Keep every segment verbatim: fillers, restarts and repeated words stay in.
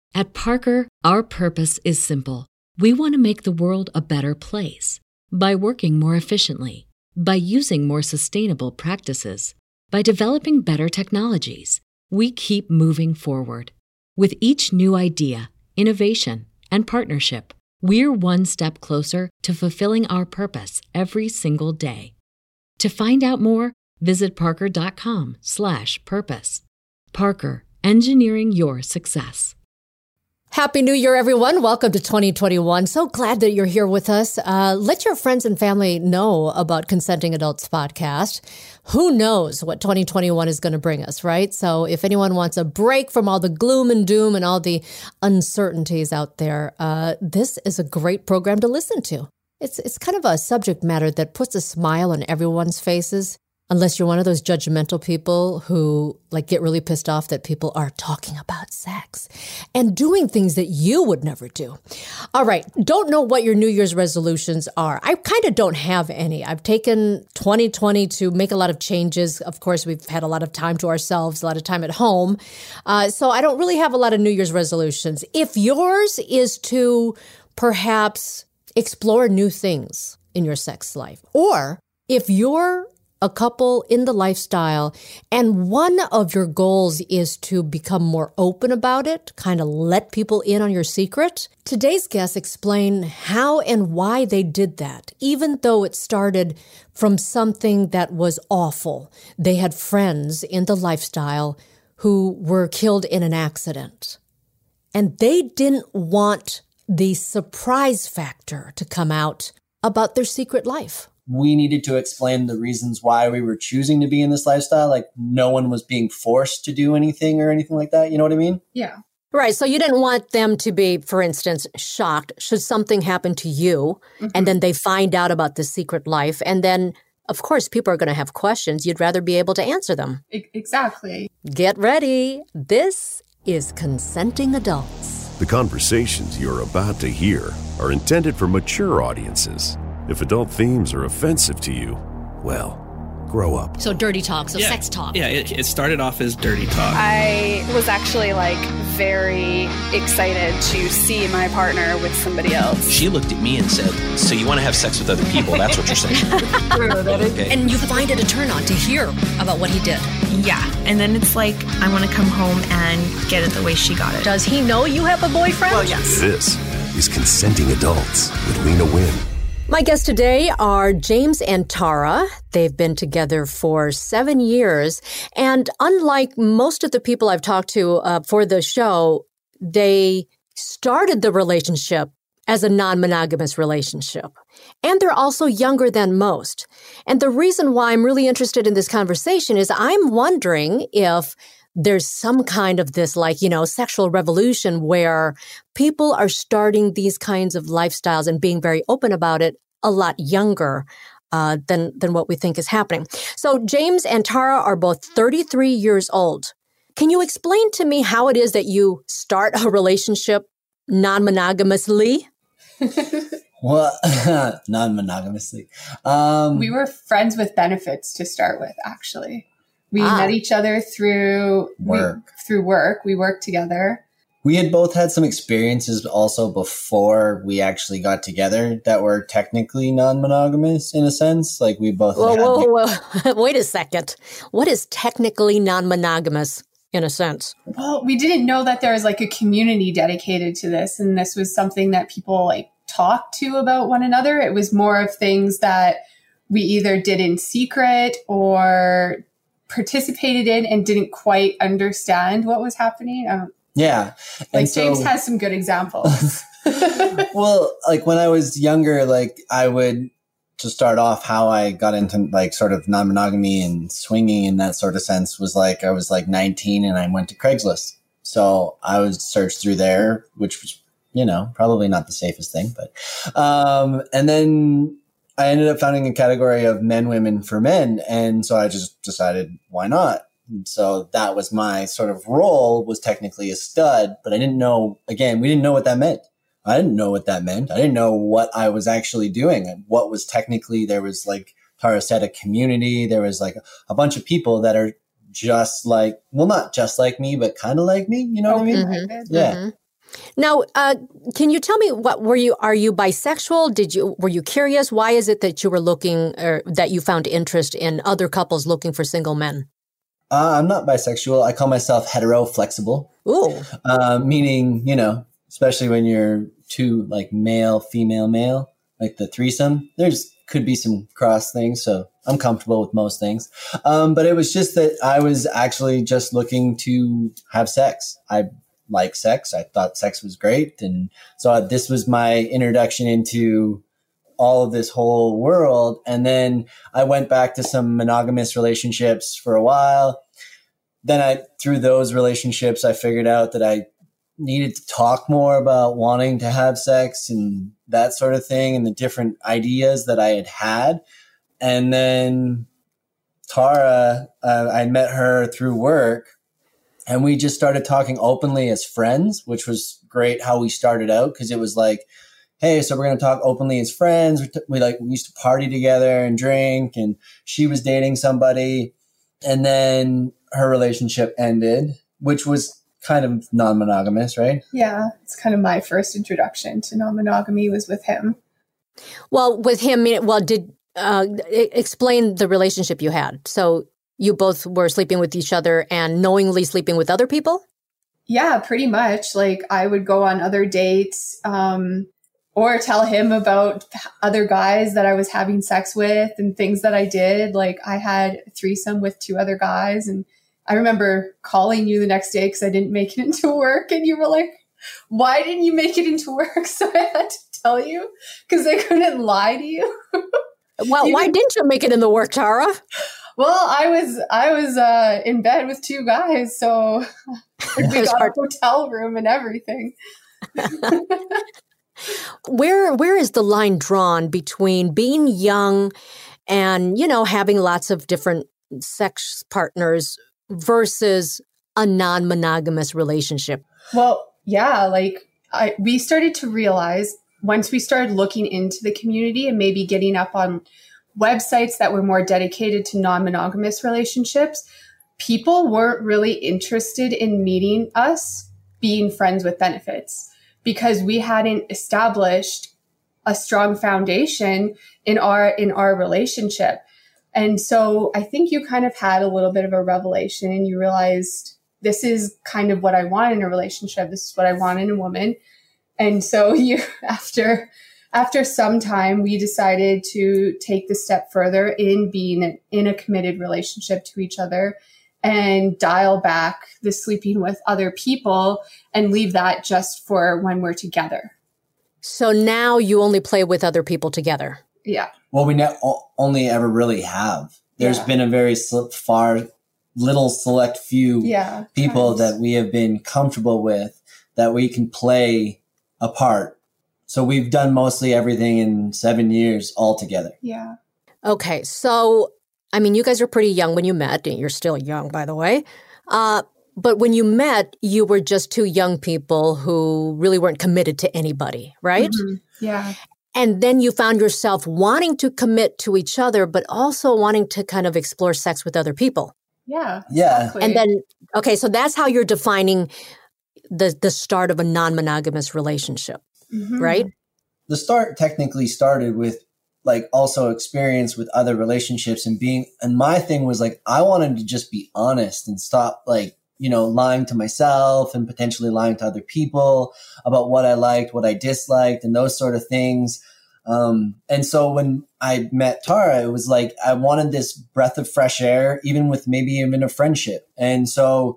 At Parker, our purpose is simple. We want to make the world a better place by working more efficiently, by using more sustainable practices, by developing better technologies. We keep moving forward. With each new idea, innovation, and partnership, we're one step closer to fulfilling our purpose every single day. To find out more, visit parker.com slash purpose. Parker, engineering your success. Happy New Year, everyone. Welcome to twenty twenty-one. So glad that you're here with us. Uh, let your friends and family know about Consenting Adults podcast. Who knows what twenty twenty-one is going to bring us, right? So if anyone wants a break from all the gloom and doom and all the uncertainties out there, uh, this is a great program to listen to. It's, it's kind of a subject matter that puts a smile on everyone's faces. Unless you're one of those judgmental people who like get really pissed off that people are talking about sex and doing things that you would never do. All right. Don't know what your New Year's resolutions are. I kind of don't have any. I've taken twenty twenty to make a lot of changes. Of course, we've had a lot of time to ourselves, a lot of time at home. Uh, so I don't really have a lot of New Year's resolutions. If yours is to perhaps explore new things in your sex life, or if you're a couple in the lifestyle, and one of your goals is to become more open about it, kind of let people in on your secret. Today's guests explain how and why they did that, even though it started from something that was awful. They had friends in the lifestyle who were killed in an accident, and they didn't want the surprise factor to come out about their secret life. We needed to explain the reasons why we were choosing to be in this lifestyle. Like no one was being forced to do anything or anything like that. You know what I mean? Yeah. Right. So you didn't want them to be, for instance, shocked should something happen to you, mm-hmm. and then they find out about the secret life. And then, of course, people are going to have questions. You'd rather be able to answer them. Exactly. Get ready. This is Consenting Adults. The conversations you're about to hear are intended for mature audiences. If adult themes are offensive to you, well, grow up. So dirty talk, so yeah. sex talk. Yeah, it, it started off as dirty talk. I was actually like very excited to see my partner with somebody else. She looked at me and said, so you want to have sex with other people? That's what you're saying. Okay. And you find it a turn on to hear about what he did. Yeah. And then it's like, I want to come home and get it the way she got it. Does he know you have a boyfriend? Well, yes. This is Consenting Adults with Lena Wynn. My guests today are James and Tara. They've been together for seven years. And unlike most of the people I've talked to uh, for the show, they started the relationship as a non-monogamous relationship. And they're also younger than most. And the reason why I'm really interested in this conversation is I'm wondering if there's some kind of this like, you know, sexual revolution where people are starting these kinds of lifestyles and being very open about it a lot younger uh, than, than what we think is happening. So James and Tara are both thirty-three years old. Can you explain to me how it is that you start a relationship non-monogamously? Well, non-monogamously. Um, we were friends with benefits to start with, actually. We ah. met each other through work. We, through work. We worked together. We had both had some experiences also before we actually got together that were technically non-monogamous in a sense. Like we both Whoa, had whoa, whoa. Wait a second. What is technically non-monogamous in a sense? Well, we didn't know that there was like a community dedicated to this. And this was something that people like talked to about one another. It was more of things that we either did in secret or participated in and didn't quite understand what was happening. Um, yeah. Like so, James has some good examples. Well, like when I was younger, like I would, to start off, how I got into like sort of non-monogamy and swinging in that sort of sense was like, I was like nineteen and I went to Craigslist. So I was searched through there, which was, you know, probably not the safest thing, but, um, and then I ended up founding a category of men, women for men. And so I just decided, why not? And so that was my sort of role, was technically a stud, but I didn't know, again, we didn't know what that meant. I didn't know what that meant. I didn't know what I was actually doing. What was technically, there was like, Tara said, a community. There was like a bunch of people that are just like, well, not just like me, but kind of like me. You know what I mean? Mm-hmm. Yeah. Mm-hmm. Now, uh, can you tell me what were you? Are you bisexual? Did you were you curious? Why is it that you were looking, or that you found interest in other couples looking for single men? Uh, I'm not bisexual. I call myself hetero flexible. Ooh, uh, meaning, you know, especially when you're two, like male, female, male, like the threesome. There's could be some cross things, so I'm comfortable with most things. Um, but it was just that I was actually just looking to have sex. I like sex. I thought sex was great. And so this was my introduction into all of this whole world. And then I went back to some monogamous relationships for a while. Then I, through those relationships, I figured out that I needed to talk more about wanting to have sex and that sort of thing and the different ideas that I had had. And then Tara, uh, I met her through work. And we just started talking openly as friends, which was great how we started out, because it was like, hey, so we're going to talk openly as friends. We, t- we like we used to party together and drink, and she was dating somebody. And then her relationship ended, which was kind of non-monogamous, right? Yeah, it's kind of my first introduction to non-monogamy was with him. well, with him, well, did uh, explain the relationship you had. So you both were sleeping with each other and knowingly sleeping with other people? Yeah, pretty much. Like I would go on other dates um, or tell him about other guys that I was having sex with and things that I did. Like I had a threesome with two other guys. And I remember calling you the next day because I didn't make it into work. And you were like, why didn't you make it into work? So I had to tell you because I couldn't lie to you. Well, you why didn't- didn't you make it in the work, Tara? Well, I was I was uh, in bed with two guys, so we got a hotel room and everything. Where where is the line drawn between being young and, you know, having lots of different sex partners versus a non-monogamous relationship? Well, yeah, like I, we started to realize once we started looking into the community and maybe getting up on websites that were more dedicated to non-monogamous relationships, people weren't really interested in meeting us being friends with benefits because we hadn't established a strong foundation in our in our relationship. And so I think you kind of had a little bit of a revelation and you realized this is kind of what I want in a relationship. This is what I want in a woman. And so you after After some time, we decided to take the step further in being in a committed relationship to each other and dial back the sleeping with other people and leave that just for when we're together. So now you only play with other people together. Yeah. Well, we ne- only ever really have. There's Yeah. been a very sl- far, little select few Yeah. people times. that we have been comfortable with that we can play a part. So we've done mostly everything in seven years all together. Yeah. Okay, so, I mean, you guys are pretty young when you met. You're still young, by the way. Uh, but when you met, you were just two young people who really weren't committed to anybody, right? Mm-hmm. Yeah. And then you found yourself wanting to commit to each other, but also wanting to kind of explore sex with other people. Yeah. Yeah. Exactly. And then, okay, so that's how you're defining the the start of a non-monogamous relationship, Mhm. right? The start technically started with like also experience with other relationships and being, and my thing was like, I wanted to just be honest and stop like, you know, lying to myself and potentially lying to other people about what I liked, what I disliked and those sort of things. Um, and so when I met Tara, it was like, I wanted this breath of fresh air, even with maybe even a friendship. And so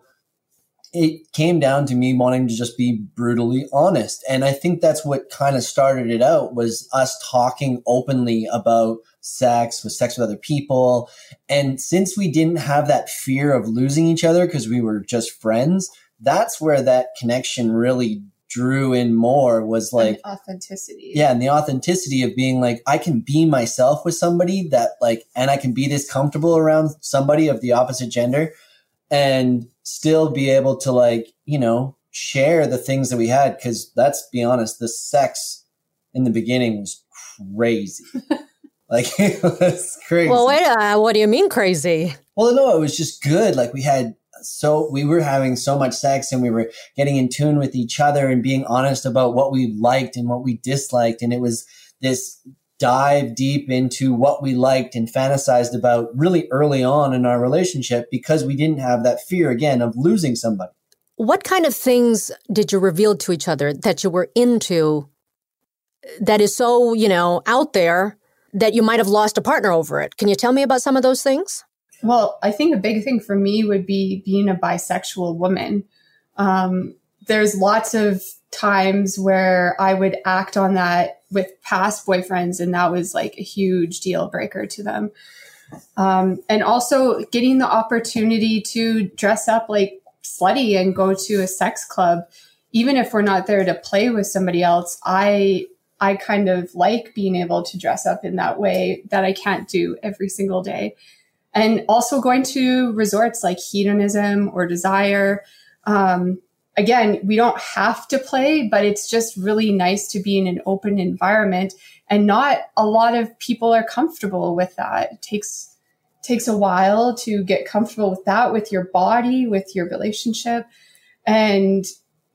it came down to me wanting to just be brutally honest. And I think that's what kind of started it out, was us talking openly about sex, with sex with other people. And since we didn't have that fear of losing each other because we were just friends, that's where that connection really drew in more, was like And authenticity. yeah, and the authenticity of being like, I can be myself with somebody that like, and I can be this comfortable around somebody of the opposite gender and still be able to like, you know, share the things that we had. Cause let's be honest, the sex in the beginning was crazy. Like it was crazy. Well, wait, uh, what do you mean crazy? Well, no, it was just good. Like we had so we were having so much sex, and we were getting in tune with each other and being honest about what we liked and what we disliked. And it was this dive deep into what we liked and fantasized about really early on in our relationship, because we didn't have that fear again of losing somebody. What kind of things did you reveal to each other that you were into that is so, you know, out there that you might have lost a partner over it? Can you tell me about some of those things? Well, I think a big thing for me would be being a bisexual woman. Um, there's lots of times where I would act on that with past boyfriends, and that was like a huge deal breaker to them. Um, and also getting the opportunity to dress up like slutty and go to a sex club, even if we're not there to play with somebody else. I I kind of like being able to dress up in that way that I can't do every single day. And also going to resorts like Hedonism or Desire. Um, again, we don't have to play, but it's just really nice to be in an open environment. And not a lot of people are comfortable with that. It takes takes a while to get comfortable with that, with your body, with your relationship. And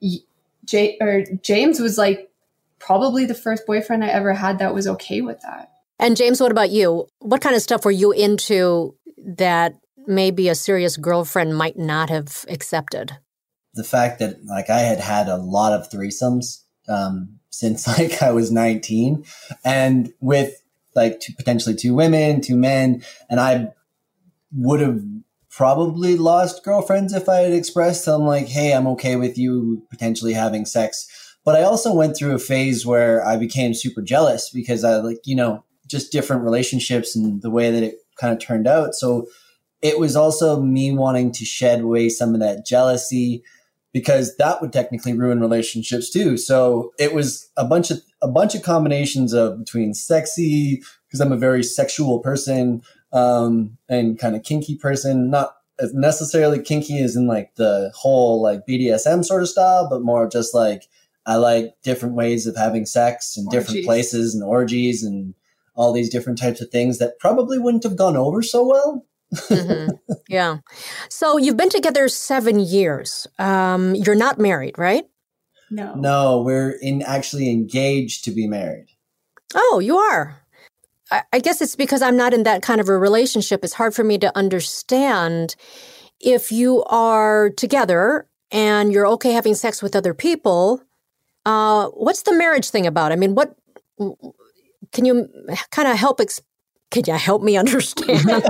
J- or James was like probably the first boyfriend I ever had that was okay with that. And James, what about you? What kind of stuff were you into that maybe a serious girlfriend might not have accepted? The fact that like I had had a lot of threesomes um, since like I was nineteen, and with like two, potentially two women, two men, and I would have probably lost girlfriends if I had expressed them like, hey, I'm okay with you potentially having sex. But I also went through a phase where I became super jealous because I like, you know, just different relationships and the way that it kind of turned out. So it was also me wanting to shed away some of that jealousy, because that would technically ruin relationships too. So it was a bunch of a bunch of combinations of between sexy, because I'm a very sexual person, um, and kind of kinky person, not as necessarily kinky as in like the whole like B D S M sort of style, but more just like I like different ways of having sex in Orgies. Different places and orgies and all these different types of things that probably wouldn't have gone over so well. Mm-hmm. Yeah. So you've been together seven years. Um, you're not married, right? No. No, we're in actually engaged to be married. Oh, you are. I, I guess it's because I'm not in that kind of a relationship. It's hard for me to understand if you are together and you're okay having sex with other people. Uh, what's the marriage thing about? I mean, what can you kind of help explain? Can you help me understand? No,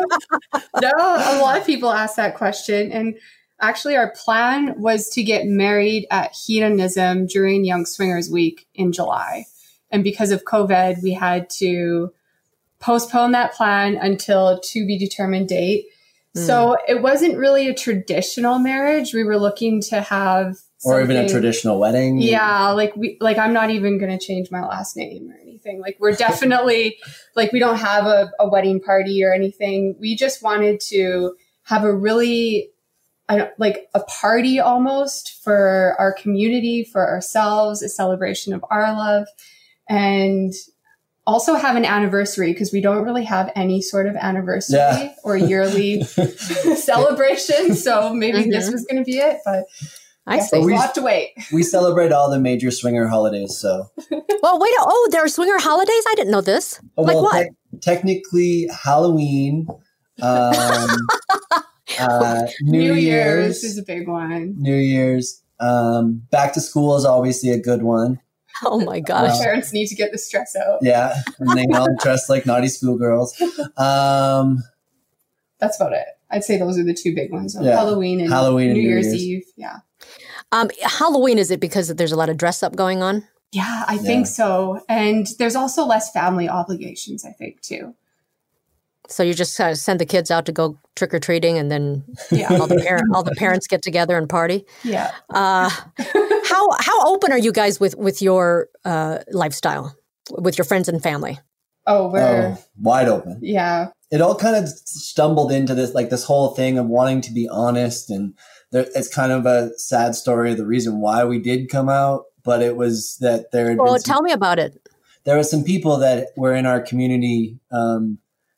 a lot of people ask that question. And actually, our plan was to get married at Hedonism during Young Swingers Week in July. And because of COVID, we had to postpone that plan until to be determined date. Mm. So it wasn't really a traditional marriage. We were looking to have Or even a traditional wedding. Yeah, like we like I'm not even going to change my last name or anything. Like we're definitely like we don't have a, a wedding party or anything. We just wanted to have a really I don't, like a party almost for our community, for ourselves, a celebration of our love, and also have an anniversary, because we don't really have any sort of anniversary yeah. or yearly celebration. So maybe mm-hmm. this was going to be it, but I see. We'll have to wait. We celebrate all the major swinger holidays, so. Well, wait. Oh, there are swinger holidays? I didn't know this. Oh, like well, what? Te- technically, Halloween, um, uh, New, New Year's, Year's is a big one. New Year's. Um, back to school is obviously a good one. Oh, my gosh. Uh, parents need to get the stress out. Yeah, and they all dress like naughty schoolgirls. Um, That's about it. I'd say those are the two big ones. Yeah. Halloween and Halloween New, and New Year's, Year's Eve. Yeah. Um, Halloween, is it because there's a lot of dress up going on? Yeah, I think Yeah. so. And there's also less family obligations, I think, too. So you just uh, send the kids out to go trick or treating, and then Yeah. all the parent, all the parents get together and party. Yeah. Uh, how how open are you guys with with your uh, lifestyle, with your friends and family? Oh, we're oh, wide open. yeah. It all kind of stumbled into this, like this whole thing of wanting to be honest. And there, it's kind of a sad story of the reason why we did come out, but it was that there had Well, been some, tell me about it. there were some people that were in our community, um,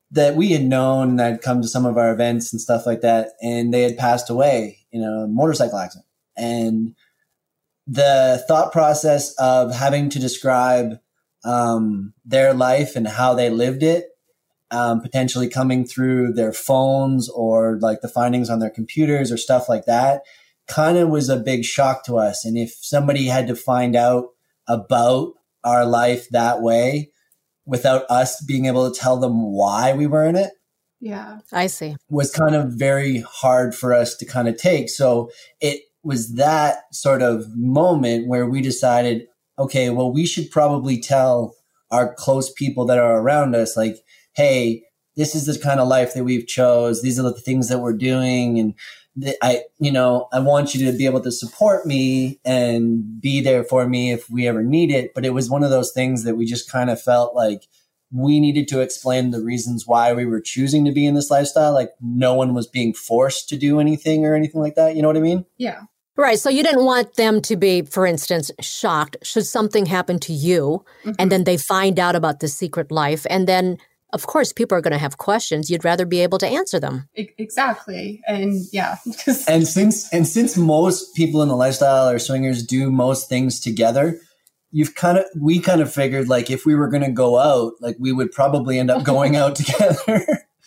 that we had known that had come to some of our events and stuff like that. And they had passed away in a motorcycle accident. And the thought process of having to describe um, their life and how they lived it, um, potentially coming through their phones or like the findings on their computers or stuff like that, kind of was a big shock to us. And if somebody had to find out about our life that way, without us being able to tell them why we were in it. Yeah. I see. Was kind of very hard for us to kind of take. So it was that sort of moment where we decided, okay, well, we should probably tell our close people that are around us, like, hey, this is the kind of life that we've chose. These are the things that we're doing. And th- I, you know, I want you to be able to support me and be there for me if we ever need it. But it was one of those things that we just kind of felt like we needed to explain the reasons why we were choosing to be in this lifestyle. Like no one was being forced to do anything or anything like that. You know what I mean? Yeah. Right. So you didn't want them to be, for instance, shocked should something happen to you, mm-hmm. and then they find out about the secret life. And then, of course, people are going to have questions. You'd rather be able to answer them. Exactly. And yeah. and since and since most people in the lifestyle or swingers do most things together, you've kind of we kind of figured like if we were going to go out, like we would probably end up going out together.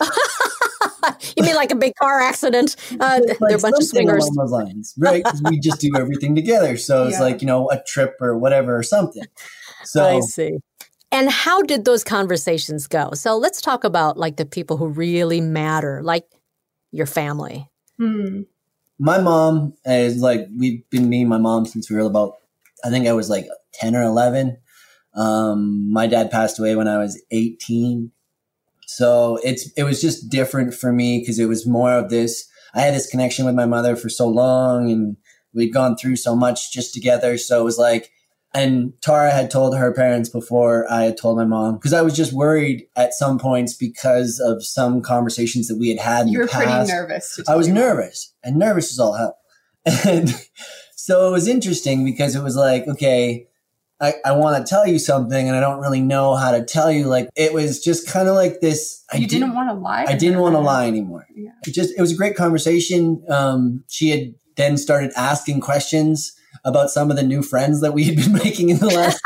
You mean like a big car accident? Uh, like they're a bunch of swingers. Along those lines, right? We just do everything together. So it's yeah. like, you know, a trip or whatever or something. So I see. And how did those conversations go? So let's talk about like the people who really matter, like your family. Hmm. My mom is like, we've been me and my mom since we were about, I think I was like ten or eleven. Um, my dad passed away when I was eighteen. So it's, it was just different for me because it was more of this, I had this connection with my mother for so long and we'd gone through so much just together. So it was like, and Tara had told her parents before I had told my mom, because I was just worried at some points because of some conversations that we had had in you were the past. Pretty nervous. To I was you. nervous and nervous as all hell. And so it was interesting because it was like, okay, I, I want to tell you something and I don't really know how to tell you. Like, it was just kind of like this. You I didn't did, want to lie? I didn't want to lie anymore. Yeah. It just, it was a great conversation. Um, she had then started asking questions about some of the new friends that we had been making in the last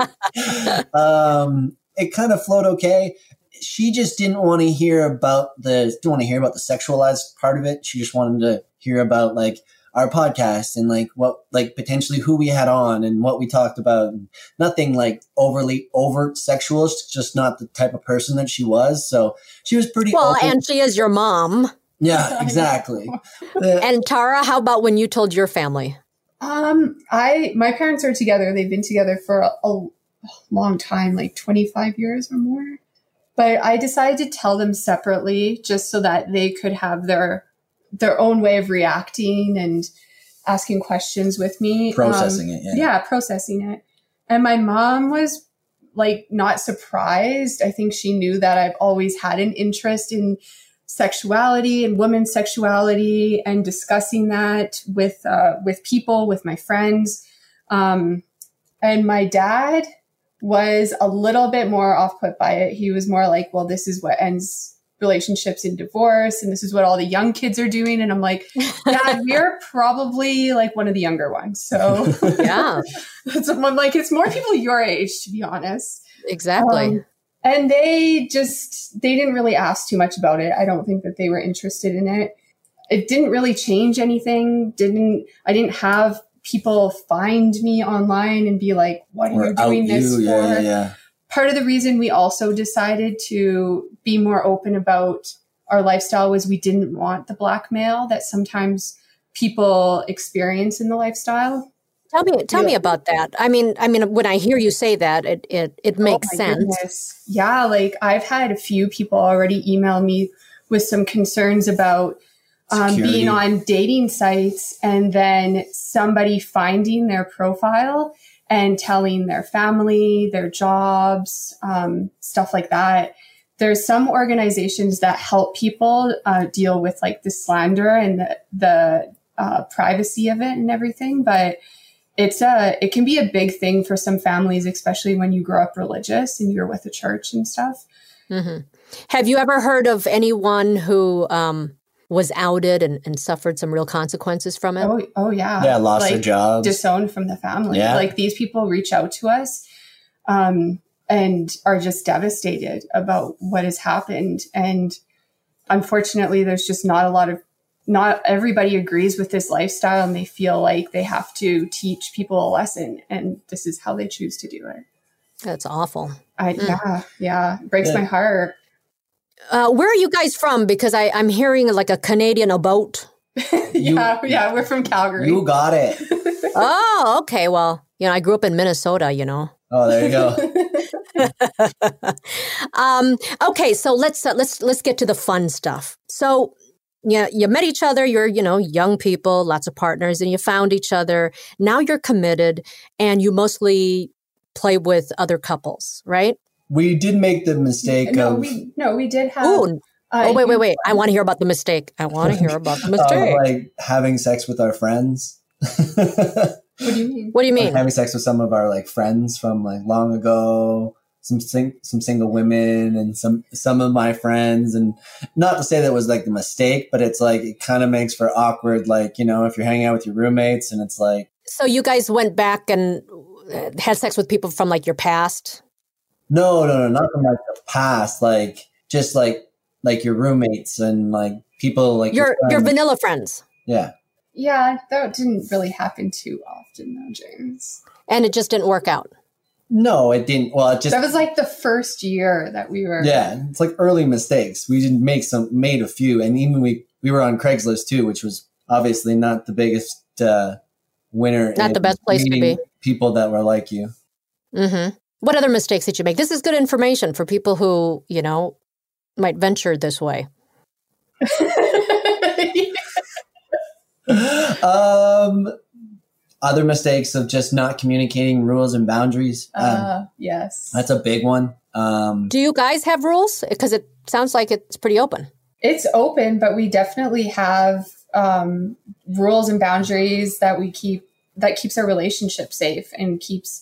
year. Um, it kind of flowed okay. She just didn't want to hear about the, didn't want to hear about the sexualized part of it. She just wanted to hear about like our podcast and like what, like potentially who we had on and what we talked about. Nothing like overly overt sexual. It's just not the type of person that she was. So she was pretty well, open. and she is your mom. Yeah, exactly. And Tara, how about when you told your family? Um, I, my parents are together. They've been together for a, a long time, like twenty-five years or more. But I decided to tell them separately just so that they could have their, their own way of reacting and asking questions with me. Processing um, it. Yeah. Yeah, processing it. And my mom was like not surprised. I think she knew that I've always had an interest in sexuality and women's sexuality and discussing that with uh, with people, with my friends. Um, and my dad was a little bit more off-put by it. He was more like, well, this is what ends relationships in divorce and this is what all the young kids are doing. And I'm like, Dad, we're probably like one of the younger ones. So yeah, so I'm like, it's more people your age, to be honest. Exactly. Um, And they just, they didn't really ask too much about it. I don't think that they were interested in it. It didn't really change anything. Didn't, I didn't have people find me online and be like, what are you doing this for? Yeah, yeah, yeah. Part of the reason we also decided to be more open about our lifestyle was we didn't want the blackmail that sometimes people experience in the lifestyle. Tell me, tell yeah. me about that. I mean, I mean, when I hear you say that, it it it makes oh sense. Goodness. Yeah, like I've had a few people already email me with some concerns about um, being on dating sites and then somebody finding their profile and telling their family, their jobs, um, stuff like that. There's some organizations that help people uh, deal with like the slander and the, the uh, privacy of it and everything, but It's a, it can be a big thing for some families, especially when you grow up religious and you're with a church and stuff. Mm-hmm. Have you ever heard of anyone who um, was outed and, and suffered some real consequences from it? Oh, oh yeah. Yeah, lost like, their jobs. Disowned from the family. Yeah. Like these people reach out to us um, and are just devastated about what has happened. And unfortunately, there's just not a lot of, not everybody agrees with this lifestyle, and they feel like they have to teach people a lesson. And this is how they choose to do it. That's awful. I, Mm. Yeah, yeah. It breaks Yeah. my heart. Uh, where are you guys from? Because I, I'm hearing like a Canadian about. yeah, yeah. We're from Calgary. You got it. Oh, okay. Well, you know, I grew up in Minnesota, you know. Oh, there you go. um, okay, so let's uh, let's let's get to the fun stuff. So, yeah, you met each other. You're you know young people, lots of partners, and you found each other. Now you're committed, and you mostly play with other couples, right? We did make the mistake no, of, we no, we did have. Ooh, uh, oh wait, wait, you- wait! I want to hear about the mistake. I want to hear about the of mistake. like having sex with our friends. What do you mean? What do you Like mean? having sex with some of our like friends from like long ago, some sing- some single women and some some of my friends, and not to say that was like the mistake, but it's like it kind of makes for awkward, like, you know, if you're hanging out with your roommates and it's like, So you guys went back and uh, had sex with people from like your past? no, no, no, not from like the past, like just like like your roommates and like people like Your your friends. vanilla friends, Yeah. Yeah, that didn't really happen too often, though, James. and it just didn't work out. No, it didn't. Well, it just That was like the first year that we were. yeah, it's like early mistakes. We didn't make some, made a few, and even we we were on Craigslist too, which was obviously not the biggest uh, winner. Not in the best place to meeting be. People that were like you. Mm-hmm. What other mistakes did you make? This is good information for people who, you know, might venture this way. um, other mistakes of just not communicating rules and boundaries. Um, uh, yes. that's a big one. Um, Do you guys have rules? Because it sounds like it's pretty open. It's open, but we definitely have um, rules and boundaries that we keep, that keeps our relationship safe and keeps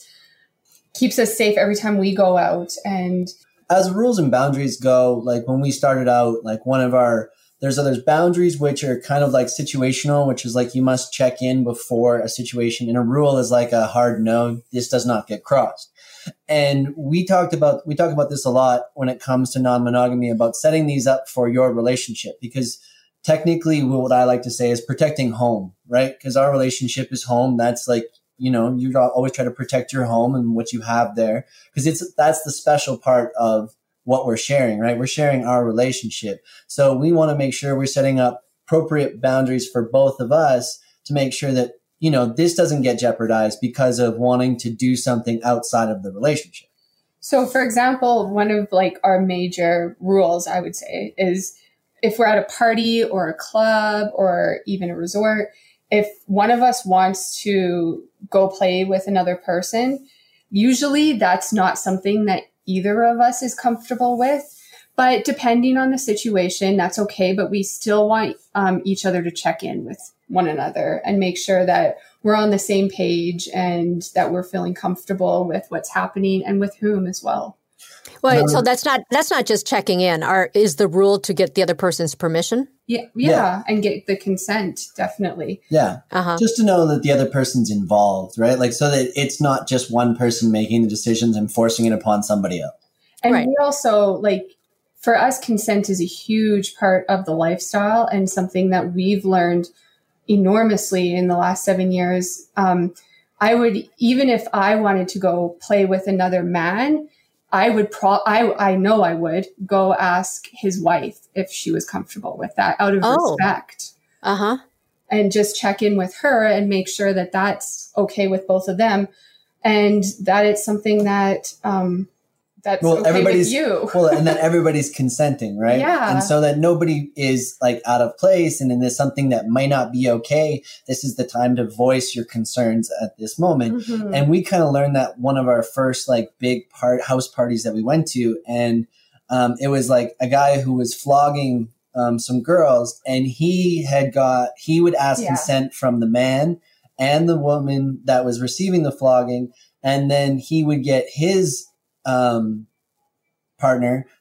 keeps us safe every time we go out. And as rules and boundaries go, like when we started out, like one of our, there's there's boundaries which are kind of like situational, which is like you must check in before a situation. And a rule is like a hard no, this does not get crossed. And we talked about, we talk about this a lot when it comes to non-monogamy, about setting these up for your relationship, because technically what I like to say is protecting home, right? Because our relationship is home. That's like, you know, you always try to protect your home and what you have there, because it's, that's the special part of what we're sharing, right? We're sharing our relationship. So we want to make sure we're setting up appropriate boundaries for both of us to make sure that, you know, this doesn't get jeopardized because of wanting to do something outside of the relationship. so, for example, one of like our major rules, I would say, is if we're at a party or a club or even a resort, if one of us wants to go play with another person, usually that's not something that either of us is comfortable with. But depending on the situation, that's okay. But we still want um, each other to check in with one another and make sure that we're on the same page and that we're feeling comfortable with what's happening and with whom as well. Well, No. so that's not that's not just checking in. Are is the rule to get the other person's permission? Yeah, yeah, Yeah. and get the consent, definitely. Yeah. Uh-huh. Just to know that the other person's involved, right? Like, so that it's not just one person making the decisions and forcing it upon somebody else. And Right. we also, like, for us, consent is a huge part of the lifestyle and something that we've learned enormously in the last seven years. Um, I would, even if I wanted to go play with another man, I would pro I, I know I would go ask his wife if she was comfortable with that out of Oh. respect, Uh-huh. and just check in with her and make sure that that's okay with both of them. And that it's something that, um, that's Well, okay with everybody's you. well, and that everybody's consenting, right? Yeah. And so that nobody is like out of place, and then there's something that might not be okay. This is the time to voice your concerns at this moment. Mhm. And we kind of learned that one of our first like big part house parties that we went to, and um, it was like a guy who was flogging um, some girls, and he had got he would ask Yeah. consent from the man and the woman that was receiving the flogging, and then he would get his um, partner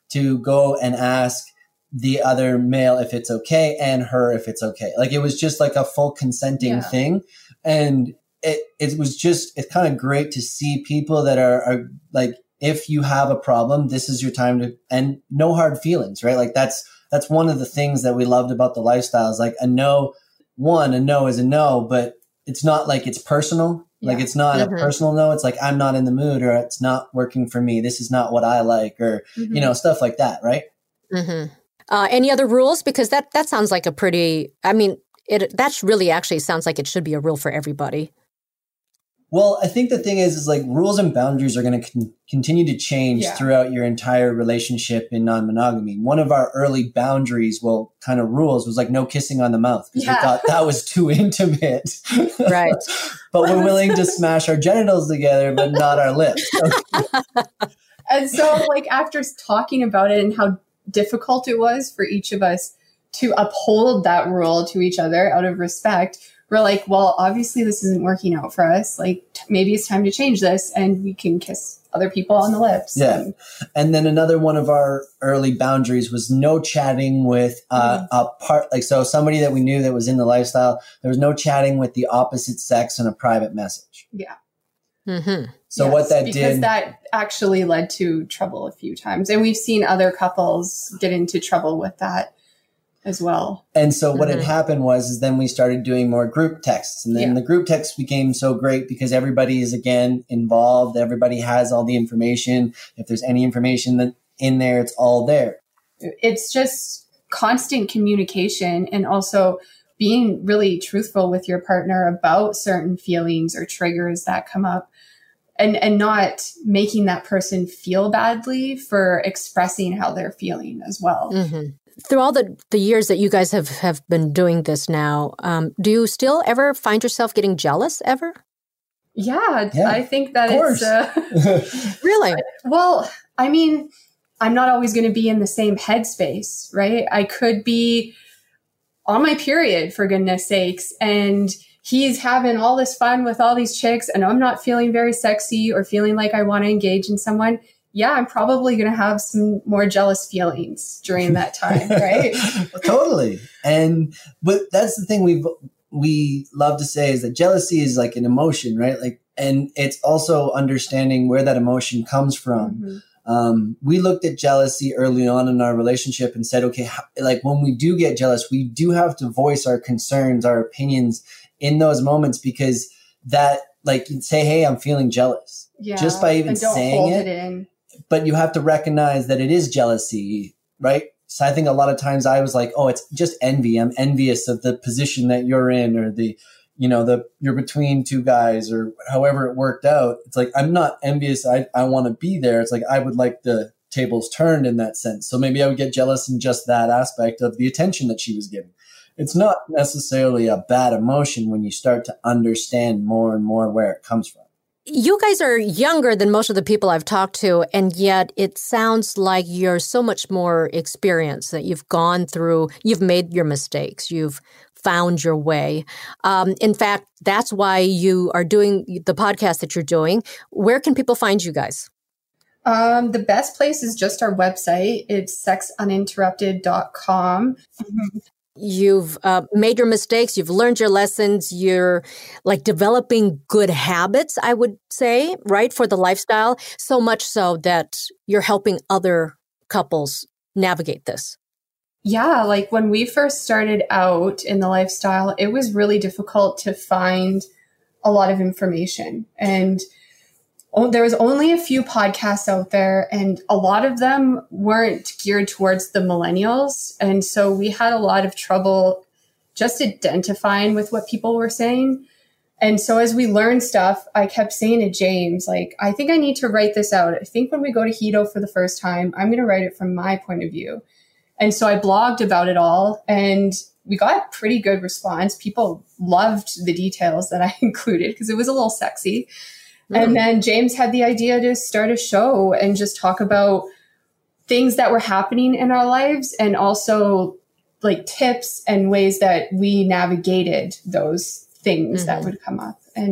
to go and ask the other male if it's okay and her if it's okay. Like it was just like a full consenting yeah. thing. And it, it was just, it's kind of great to see people that are, are like, if you have a problem, this is your time to, and no hard feelings, right? Like that's, that's one of the things that we loved about the lifestyle is like a no, one, a no is a no, but it's not like it's personal. Yeah. Like it's not mm-hmm. a personal no. It's like, I'm not in the mood or it's not working for me. This is not what I like or, mm-hmm. you know, stuff like that. Right. Mm-hmm. Uh, any other rules? Because that, that sounds like a pretty, I mean, it, that's really actually sounds like it should be a rule for everybody. Well, I think the thing is, is like rules and boundaries are going to con- continue to change yeah. throughout your entire relationship in non-monogamy. One of our early boundaries, well, kind of rules was like no kissing on the mouth because yeah. we thought that was too intimate. Right. But we're willing to smash our genitals together, but not our lips. And so like after talking about it and how difficult it was for each of us to uphold that rule to each other out of respect, we're like, well, obviously this isn't working out for us. Like t- maybe it's time to change this and we can kiss other people on the lips. Yeah. And, and then another one of our early boundaries was no chatting with uh, mm-hmm. a part, like, so somebody that we knew that was in the lifestyle, there was no chatting with the opposite sex in a private message. Yeah. Mm-hmm. So yes, what that because did. Because that actually led to trouble a few times. And we've seen other couples get into trouble with that as well. And so what mm-hmm. had happened was, is then we started doing more group texts. And then yeah. the group texts became so great because everybody is, again, involved. Everybody has all the information. If there's any information that in there, it's all there. It's just constant communication and also being really truthful with your partner about certain feelings or triggers that come up. And, and not making that person feel badly for expressing how they're feeling as well. Mm-hmm. Through all the, the years that you guys have, have been doing this now, um, do you still ever find yourself getting jealous ever? Yeah, yeah I think that it's... Uh, really? Well, I mean, I'm not always going to be in the same headspace, right? I could be on my period, for goodness sakes, and he's having all this fun with all these chicks, and I'm not feeling very sexy or feeling like I want to engage in someone. Yeah, I'm probably going to have some more jealous feelings during that time, right? Totally. And but that's the thing we we love to say is that jealousy is like an emotion, right? Like, and it's also understanding where that emotion comes from. Mm-hmm. Um, we looked at jealousy early on in our relationship and said, okay, how, like when we do get jealous, we do have to voice our concerns, our opinions in those moments because that, like, you'd say, hey, I'm feeling jealous. Yeah, just by even and don't saying hold it. it in. But you have to recognize that it is jealousy, right? So I think a lot of times I was like, oh, it's just envy. I'm envious of the position that you're in or the, you know, the you're between two guys or however it worked out. It's like, I'm not envious. I, I want to be there. It's like, I would like the tables turned in that sense. So maybe I would get jealous in just that aspect of the attention that she was getting. It's not necessarily a bad emotion when you start to understand more and more where it comes from. You guys are younger than most of the people I've talked to, and yet it sounds like you're so much more experienced, that you've gone through, you've made your mistakes, you've found your way. Um, in fact, that's why you are doing the podcast that you're doing. Where can people find you guys? Um, the best place is just our website. It's sex uninterrupted dot com. Mm-hmm. You've uh, made your mistakes. You've learned your lessons. You're like developing good habits, I would say, right, for the lifestyle. So much so that you're helping other couples navigate this. Yeah, like when we first started out in the lifestyle, it was really difficult to find a lot of information. And oh, there was only a few podcasts out there, and a lot of them weren't geared towards the millennials. And so we had a lot of trouble just identifying with what people were saying. And so as we learned stuff, I kept saying to James, like, I think I need to write this out. I think when we go to Hedo for the first time, I'm going to write it from my point of view. And so I blogged about it all, and we got pretty good response. People loved the details that I included because it was a little sexy. Mm. And then James had the idea to start a show and just talk about things that were happening in our lives, and also like tips and ways that we navigated those things mm-hmm. that would come up. And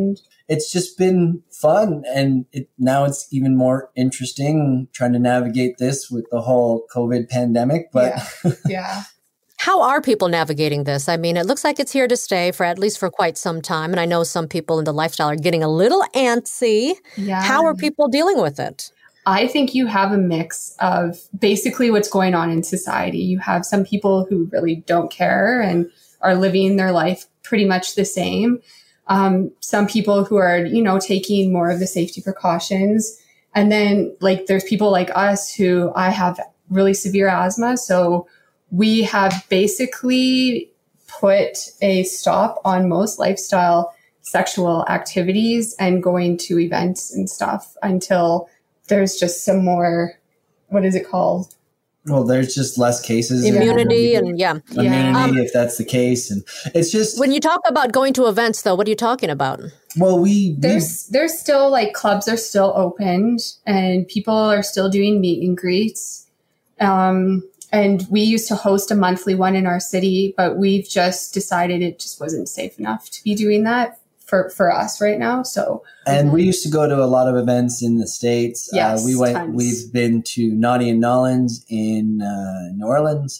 it's just been fun. And it, now it's even more interesting trying to navigate this with the whole COVID pandemic. But yeah. yeah. How are people navigating this? I mean, it looks like it's here to stay for at least for quite some time. And I know some people in the lifestyle are getting a little antsy. Yeah. How are people dealing with it? I think you have a mix of basically what's going on in society. You have some people who really don't care and are living their life pretty much the same. Um, some people who are, you know, taking more of the safety precautions. And then like there's people like us who I have really severe asthma. So we have basically put a stop on most lifestyle sexual activities and going to events and stuff until there's just some more, what is it called? Well, there's just less cases. Immunity and, and yeah. Immunity, yeah. Um, if that's the case. And it's just... When you talk about going to events, though, what are you talking about? Well, we... There's, there's still, like, clubs are still opened and people are still doing meet and greets. Um... And we used to host a monthly one in our city, but we've just decided it just wasn't safe enough to be doing that for, for us right now. So, and we used to go to a lot of events in the States. Yes, uh, we went, tons. We've been to Naughty and Nolans in uh, New Orleans,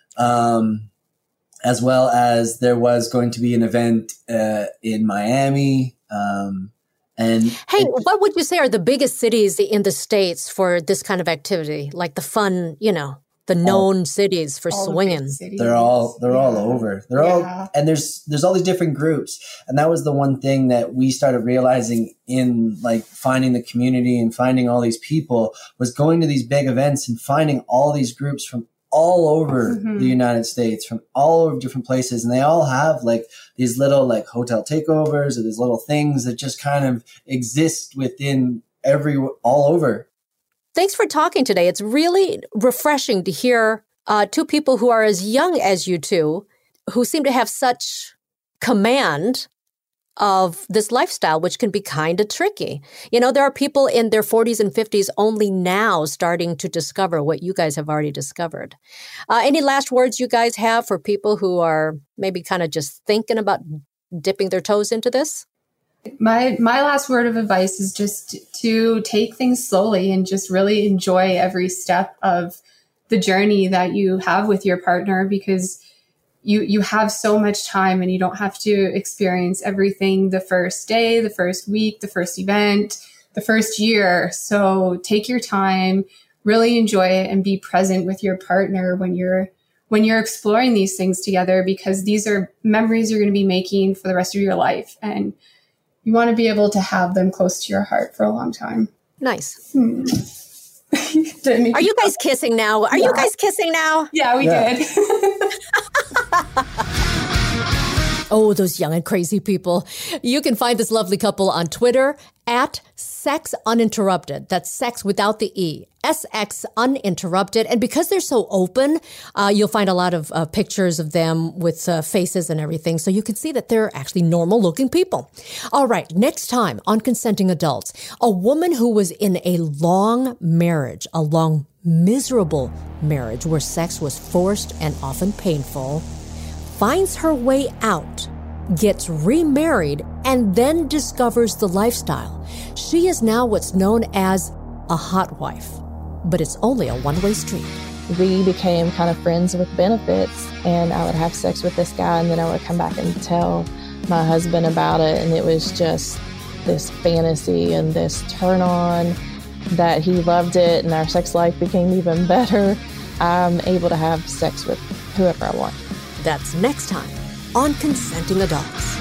um, as well as there was going to be an event uh, in Miami. Um, and hey, it, what would you say are the biggest cities in the States for this kind of activity? Like the fun, you know, the known all, cities for swinging. They're all they're yeah. all over. They're yeah. all and there's there's all these different groups. And that was the one thing that we started realizing in like finding the community and finding all these people was going to these big events and finding all these groups from all over mm-hmm. the United States, from all over different places. And they all have like these little like hotel takeovers or these little things that just kind of exist within every all over. Thanks for talking today. It's really refreshing to hear uh, two people who are as young as you two, who seem to have such command of this lifestyle, which can be kind of tricky. You know, there are people in their forties and fifties only now starting to discover what you guys have already discovered. Uh, any last words you guys have for people who are maybe kind of just thinking about dipping their toes into this? My my last word of advice is just to take things slowly and just really enjoy every step of the journey that you have with your partner, because you you have so much time and you don't have to experience everything the first day, the first week, the first event, the first year. So take your time, really enjoy it, and be present with your partner when you're when you're exploring these things together, because these are memories you're going to be making for the rest of your life. And you want to be able to have them close to your heart for a long time. Nice. Hmm. Are you guys kissing now? Are yeah. you guys kissing now? Yeah, we yeah. did. Oh, those young and crazy people. You can find this lovely couple on Twitter at Sex Uninterrupted. That's sex without the E. S X Uninterrupted. And because they're so open, uh, you'll find a lot of uh, pictures of them with uh, faces and everything. So you can see that they're actually normal looking people. All right. Next time on Consenting Adults, a woman who was in a long marriage, a long miserable marriage where sex was forced and often painful, finds her way out, gets remarried, and then discovers the lifestyle. She is now what's known as a hot wife, but it's only a one-way street. We became kind of friends with benefits, and I would have sex with this guy, and then I would come back and tell my husband about it, and it was just this fantasy and this turn on that he loved it, and our sex life became even better. I'm able to have sex with whoever I want. That's next time on Consenting Adults.